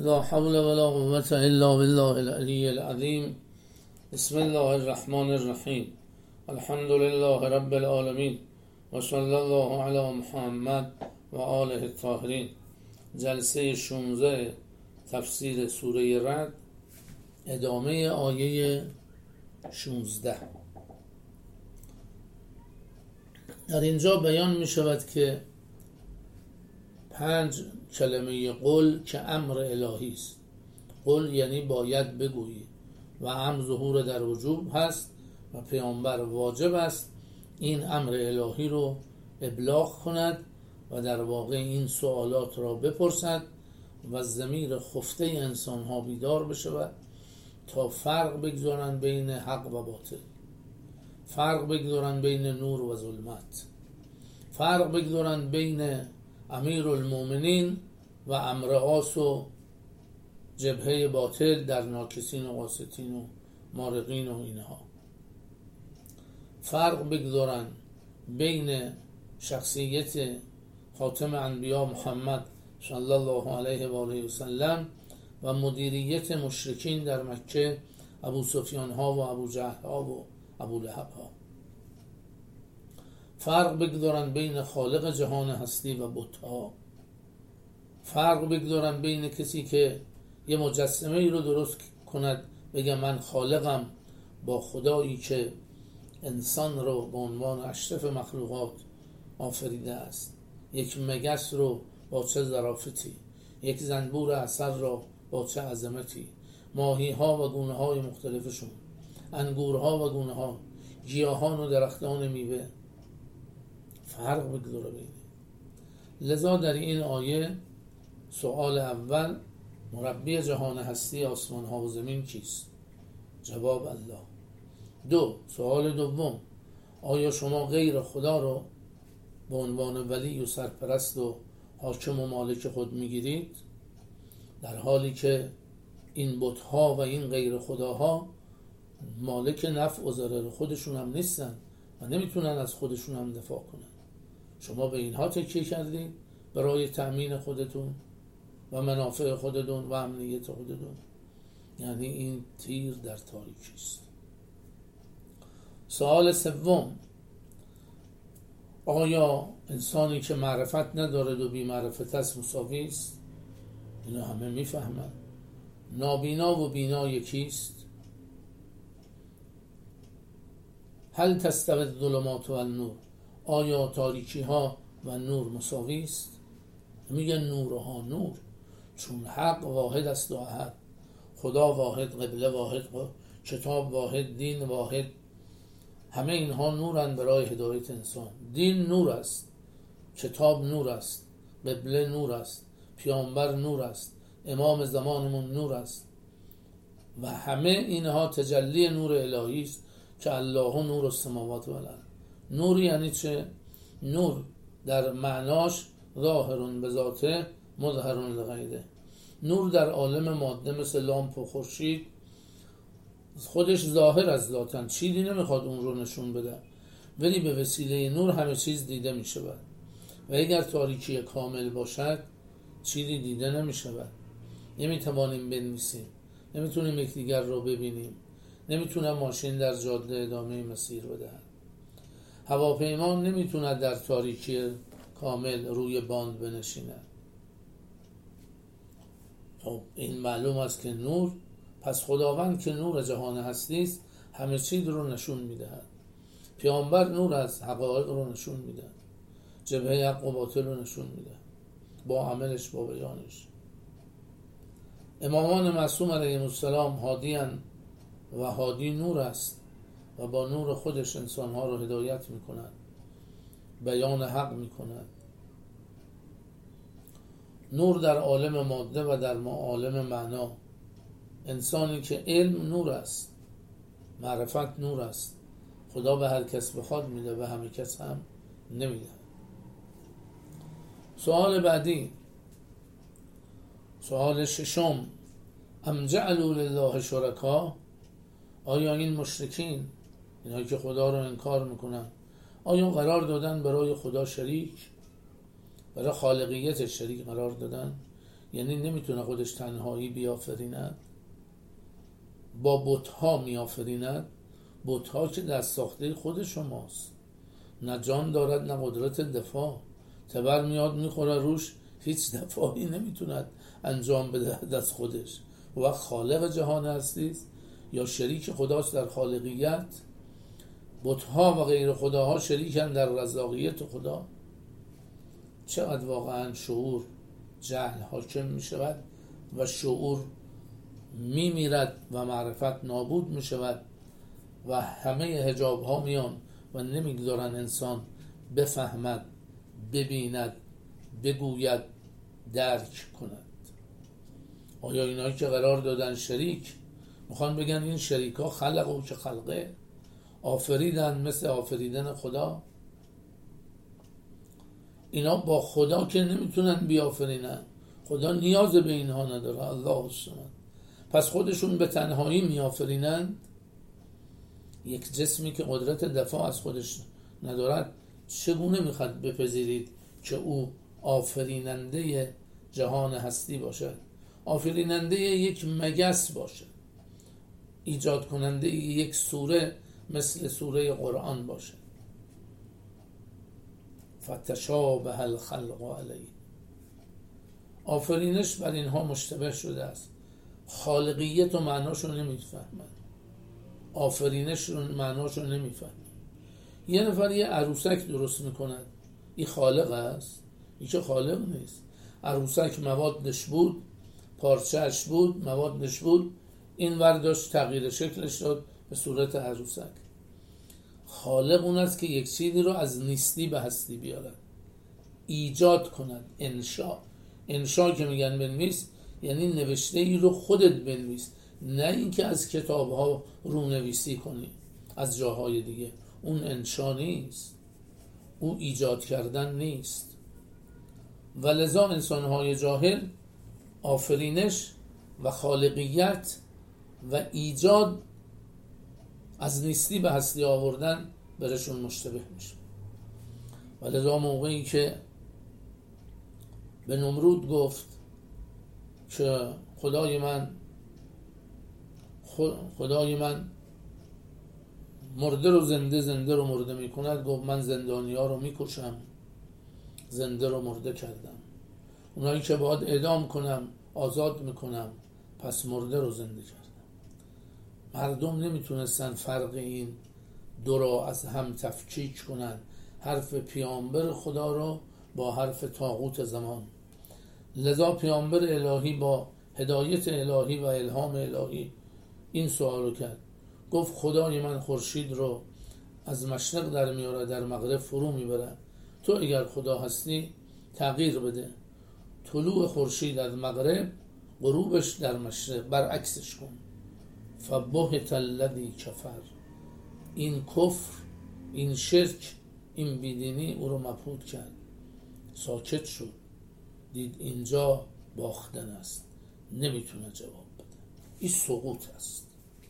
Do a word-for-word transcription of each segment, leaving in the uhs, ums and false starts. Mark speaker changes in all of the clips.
Speaker 1: لا حول ولا قوة الا بالله العلی العظیم. بسم الله الرحمن الرحیم. الحمد لله رب العالمین و صلی الله علی محمد و آله الطاهرین. جلسه شانزده تفسیر سوره رعد، ادامه آیه شانزده. در اینجا بیان می شود که پنج کلمه قل که امر الهی است. قل یعنی باید بگویی و امر ظهور در وجوب هست و پیامبر واجب است این امر الهی رو ابلاغ کند و در واقع این سوالات را بپرسد و ضمیر خفته انسان ها بیدار بشود تا فرق بگذارند بین حق و باطل، فرق بگذارند بین نور و ظلمت، فرق بگذارند بین امیر المؤمنین و امرآس و جبهه باطل در ناکسین و قاسطین و مارقین و اینها، فرق بگذارند بین شخصیت خاتم انبیا محمد صلی الله علیه و آله و سلم و مدیریت مشرکین در مکه، ابو سفیان ها و ابو جهل ها و ابو لهب ها، فرق بگذارن بین خالق جهان هستی و بت ها، فرق بگذارن بین کسی که یه مجسمه ای رو درست کند بگه من خالقم با خدایی که انسان رو به عنوان اشرف مخلوقات آفریده است، یک مگس رو با چه ظرافتی، یک زنبور عسل را با چه عظمتی، ماهی ها و گونه های مختلفشون، انگورها و گونه ها، گیاهان و درختان میوه، فرق بگذاره بینه. لذا در این آیه سوال اول، مربی جهان هستی آسمان ها و زمین کیست؟ جواب الله. دو، سوال دوم، آیا شما غیر خدا رو به عنوان ولی و سرپرست و حاکم و مالک خود میگیرید، در حالی که این بت‌ها و این غیر خداها مالک نفع و ضرر خودشون هم نیستن و نمیتونن از خودشون هم دفاع کنن. شما به اینها تکیه کردید برای تأمین خودتون و منافع خودتون و امنیت خودتون. یعنی این تیر در تاریکی است. سوال سوم، آیا انسانی که معرفت ندارد و بی معرفت است مساوی است؟ اینا همه میفهمن. نابینا و بینا یکیست؟ هل تستوی الظلمات و النور؟ آیا تاریکی ها و نور مساوی است؟ میگن نورها نور، چون حق واحد است و احد، خدا واحد، قبله واحد، کتاب واحد، دین واحد، همه اینها نورند برای هدایت انسان. دین نور است، کتاب نور است، قبله نور است، پیامبر نور است، امام زمانمون نور است و همه اینها تجلی نور الهی است که الله نور السماوات و الارض. نور یعنی چه؟ نور در معناش ظاهر به ذاته مظهر لغیره. نور در عالم ماده مثل لامپ و خورشید خودش ظاهر از ذاتن، چیزی نمیخواد اون رو نشون بده، ولی به وسیله نور همه چیز دیده میشود و اگر تاریکی کامل باشد چیزی دیده نمیشود. نمیتوانیم بنویسیم، نمیتونیم یکدیگر رو ببینیم، نمیتونه ماشین در جاده ادامه مسیر بدهد، هواپیما نمیتونه در تاریکی کامل روی باند بنشیند. خب این معلوم است که نور، پس خداوند که نور جهان هستی است همه چیز رو نشون میدهد. پیامبر نور از حقایق رو نشون میده، جبهه حق و باطل رو نشون میده با عملش، با بیانش. امامان معصوم علیهم السلام هادیان و هادی نور است و با نور خودش انسانها رو هدایت میکند، بیان حق میکند. نور در عالم ماده و در عالم معنا. انسانی که علم نور است، معرفت نور است، خدا به هر کس بخواد میده و همه کس هم نمیده. سوال بعدی، سوال ششم، ام جعلوا لله شرکا؟ آیا این مشرکین، اینایی که خدا رو انکار میکنن، آیا قرار دادن برای خدا شریک؟ برای خالقیت شریک قرار دادن؟ یعنی نمیتونه خودش تنهایی بیافریند، با بت‌ها میآفریند. بت‌ها که دست ساخته خود شماست، نه جان دارد نه قدرت دفاع، تبر میاد میخوره روش، هیچ دفاعی نمیتوند انجام بده از خودش. و خالق جهان هستیست یا شریک خداست در خالقیت. بت‌ها و غیر خداها شریکن در رزاقیت خدا. چقدر واقعا شعور جهل حاکم می شود و شعور می میرد و معرفت نابود می شود و همه حجاب ها میان و نمیگذارن انسان بفهمد، ببیند، بگوید، درک کند. آیا اینایی که قرار دادن شریک میخوان بگن این شریک ها خلق او که خلقه، آفریدن مثل آفریدن خدا؟ اینا با خدا که نمیتونن بیافرینن، خدا نیاز به اینها نداره. الله الصمد. پس خودشون به تنهایی میآفرینند. یک جسمی که قدرت دفاع از خودش ندارد چگونه میخواد بپذیرید که او آفریننده جهان هستی باشد، آفریننده یک مگس باشد، ایجاد کننده یک سوره مثل سوره قرآن باشد؟ فتشابه الخلق علیه. آفرینش بر اینها مشتبه شده است. خالقیت و معناشو نمیفهمند، آفرینش رو معناشو نمیفهمند. یه نفر یه عروسک درست میکند، این خالق است؟ این که خالق نیست. عروسک موادش بود، پارچهش بود، موادش بود، این ورداشت تغییر شکلش داد به صورت عروسک. خالق اون است که یک چیزی رو از نیستی به هستی بیارد، ایجاد کند. انشا انشا که میگن بنویس، یعنی نوشته ای رو خودت بنویس، نه اینکه از کتاب ها رو نویسی کنی از جاهای دیگه. اون انشا نیست، او ایجاد کردن نیست. و لذا انسان های جاهل آفرینش و خالقیت و ایجاد از نیستی به هستی آوردن برشون مشتبه میشه. و لذا موقعی که به نمرود گفت که خدای من خدای من مرده رو زنده، زنده رو مرده میکند، گفت من زندانی ها رو میکشم، زنده رو مرده کردم. اونایی که باید اعدام کنم آزاد میکنم، پس مرده رو زنده کردم. مردم نمیتونستن فرق این دو را از هم تفکیک کنن، حرف پیامبر خدا رو با حرف طاغوت زمان. لذا پیامبر الهی با هدایت الهی و الهام الهی این سوال رو کرد، گفت خدای من خورشید رو از مشرق در میاره در مغرب فرو میبره، تو اگر خدا هستی تغییر بده، طلوع خورشید از مغرب، غروبش در مشرق، برعکسش کن. فبهت الذی کفر. این کفر، این شرک، این بیدینی او رو مبهوت کرد، ساکت شد، دید اینجا باختن است، نمیتونه جواب بده. این سقوط است.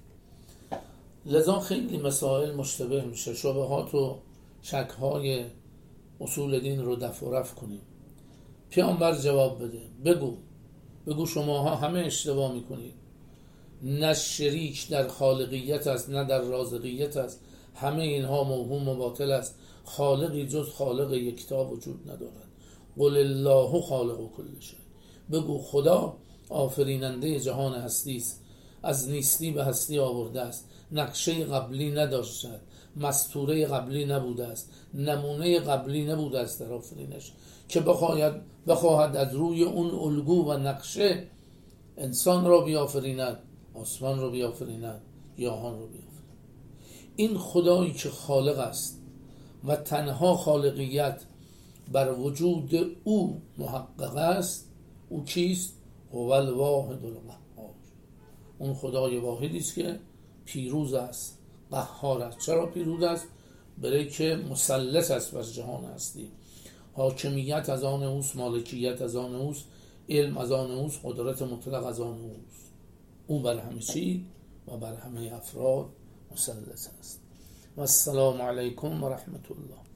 Speaker 1: لذا خیلی مسائل مشتبه میشه، شبهات و شکهای اصول دین رو دفع و رفع کنیم. پیامبر جواب بده، بگو بگو شماها همه اشتباه میکنید، نه شریک در خالقیت است نه در رازقیت است، همه اینها موهوم و باطل است. خالقی جز خالق یکتا وجود ندارد. قل الله خالق کل شیء. بگو خدا آفریننده جهان هستی است، از نیستی به هستی آورده است، نقشه قبلی نداشتند، مستوره قبلی نبوده است، نمونه قبلی نبوده است در آفرینش که بخواهد بخواهد از روی اون الگو و نقشه انسان را بیافریند، آسمان را بیافریند، گیاهان را بیافریند. این خدایی که خالق است و تنها خالقیت بر وجود او محقق است، او کیست؟ هو الواحد القهار. اون خدای واحدی است که پیروز است، قهار است. چرا پیروز است؟ برای که مسلط است بر جهان هستی. حاکمیت از آن اوست، مالکیت از آن اوست، علم از آن اوست، قدرت مطلق از آن اوست. او بر همه چی و بر همه افراد مسلط است. و السلام علیکم و رحمت الله.